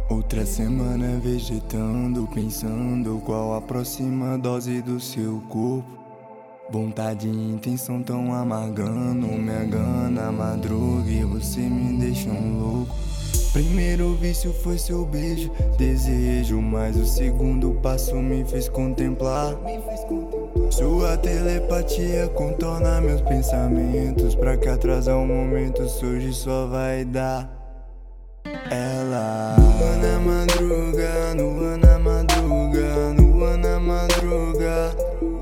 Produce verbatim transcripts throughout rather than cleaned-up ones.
Outra semana vegetando, pensando qual a próxima dose do seu corpo. Vontade e intenção tão amargando, me engana a madruga e você me deixa um louco. Primeiro vício foi seu beijo, desejo, mas o segundo passo me fez contemplar. Sua telepatia contorna meus pensamentos, pra que atrasar um momento surge só vai dar. Ela nua na madruga, nua na madruga, nua na madruga,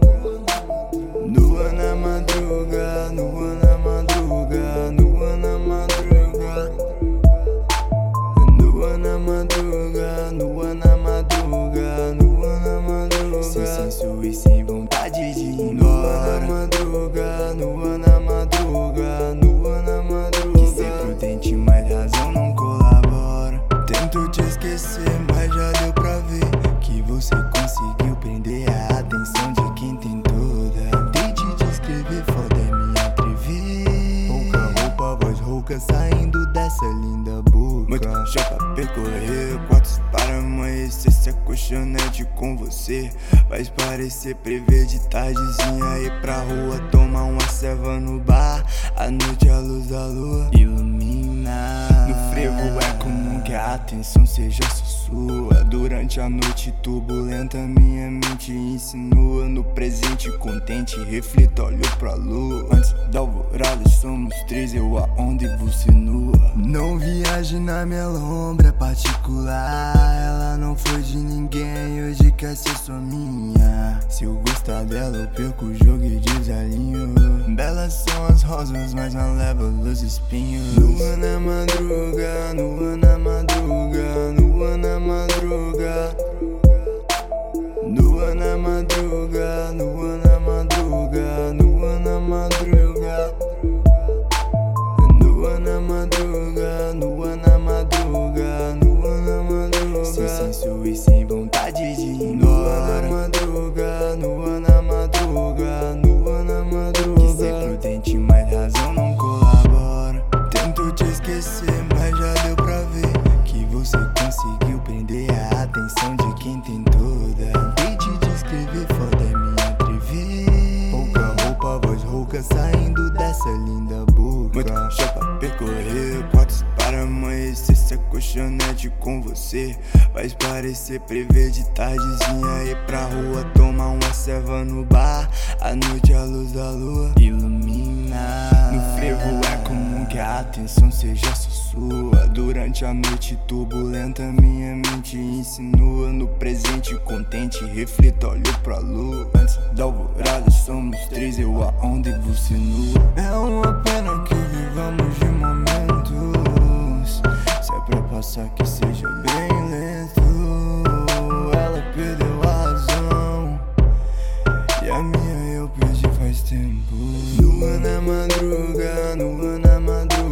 nua na madruga, nua na madruga, nua na madruga, nua na madruga, nua na madruga, nua na madruga, sem senso e sem vontade de ir embora. Nua na madruga, nua na madruga, nua na madruga, que ser prudente, mas razão não colabora. Tento te esquecer, mas já deu pra ver que você conseguiu prender a atenção de quem tem toda. Tente descrever, foda é me atrever. Pouca roupa, voz rouca saindo dessa linda boca. Muito chão pra percorrer, quartos para amanhecer. Se acolchonete com você faz parecer prever de tardezinha. Ir pra rua, tomar uma ceva no bar. À noite a luz da lua ilumina. No frevo é comum que a atenção seja só sua. Durante a noite turbulenta minha mente insinua. No presente contente reflito, olho pra lua. Antes da alvorada somos três, eu a onda e você nua. Não viaje na minha lombra particular. Ela não foi de ninguém, hoje quer ser só minha. Se eu gostar dela eu perco o jogo e desalinho. Belas são as rosas, mas não leva os espinhos. Nua na madruga, nua na madruga, nua na madruga, nua na madruga, nua na madruga, nua na madruga, nua na madruga, nua na madruga, nua na madruga, sem senso e sem vontade de ir embora. Nua na madruga, nua na madruga, nua na madruga, que ser prudente, mas razão não colabora. Tento te esquecer, mas já deu pra ver que você conseguiu prender a atenção de quem tem toda. Tente descrever, foda é me atrever. Pouca roupa, voz rouca saindo dessa linda boca. Muito chão pra percorrer, quartos para amanhecer. Se acolchonete com você faz parecer prever de tardezinha. Ir pra rua, tomar uma ceva no bar. À noite a luz da lua ilumina. No frevo é comum que a atenção seja só sua. Durante a noite turbulenta minha mente insinua. No presente contente reflito, olho pra lua. Antes da alvorada somos três, eu a onda e você nua. É uma pena que vivamos de momentos. Se é pra passar que seja bem lento. Ela perdeu a razão e a minha eu perdi faz tempo. Nua na madruga, nua na madruga,